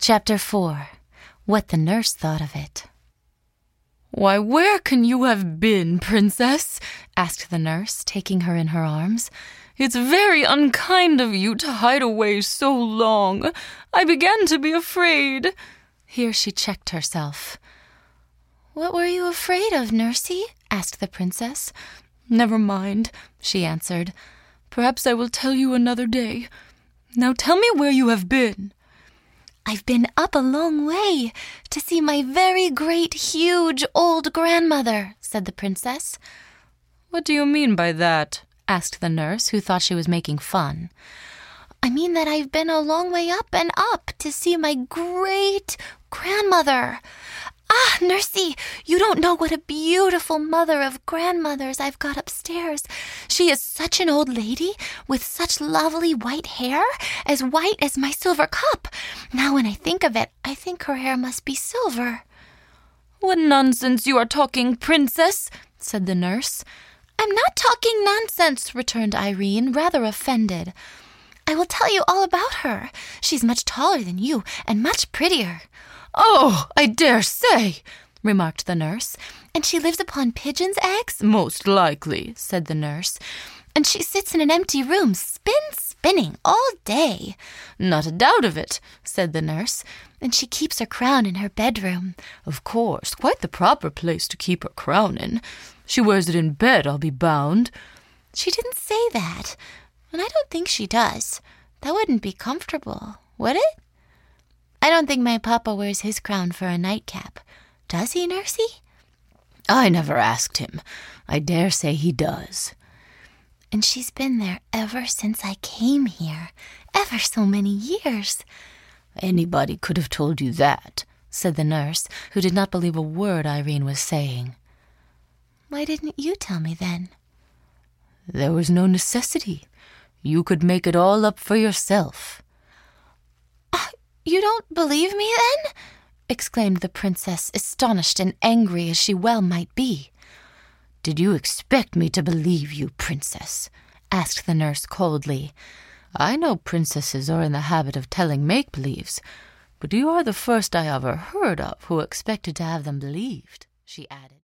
Chapter 4. What the Nurse Thought of It. "Why, where can you have been, Princess?" asked the nurse, taking her in her arms. "It's very unkind of you to hide away so long. I began to be afraid." Here she checked herself. "What were you afraid of, Nursey?" asked the princess. "Never mind," she answered. "Perhaps I will tell you another day. Now tell me where you have been." "I've been up a long way to see my very great, huge old grandmother," said the princess. "What do you mean by that?" asked the nurse, who thought she was making fun. "I mean that I've been a long way up and up to see my great grandmother. Ah, Nursey, you don't know what a beautiful mother of grandmothers I've got upstairs. She is such an old lady with such lovely white hair, as white as my silver cup. Now when I think of it, I think her hair must be silver." "What nonsense you are talking, Princess," said the nurse. "I'm not talking nonsense," returned Irene, rather offended. "I will tell you all about her. She's much taller than you and much prettier." "Oh, I dare say," remarked the nurse. "And she lives upon pigeons' eggs?" "Most likely," said the nurse. "And she sits in an empty room, spinning all day." "Not a doubt of it," said the nurse. "And she keeps her crown in her bedroom." "Of course, quite the proper place to keep her crown in. She wears it in bed, I'll be bound." "She didn't say that, and I don't think she does. That wouldn't be comfortable, would it? I don't think my papa wears his crown for a nightcap. Does he, Nursey?" "I never asked him. I dare say he does." "And she's been there ever since I came here, ever so many years." "Anybody could have told you that," said the nurse, who did not believe a word Irene was saying. "Why didn't you tell me then?" "There was no necessity. You could make it all up for yourself." "You don't believe me, then?" exclaimed the princess, astonished and angry as she well might be. "Did you expect me to believe you, Princess?" asked the nurse coldly. "I know princesses are in the habit of telling make-believes, but you are the first I ever heard of who expected to have them believed," she added.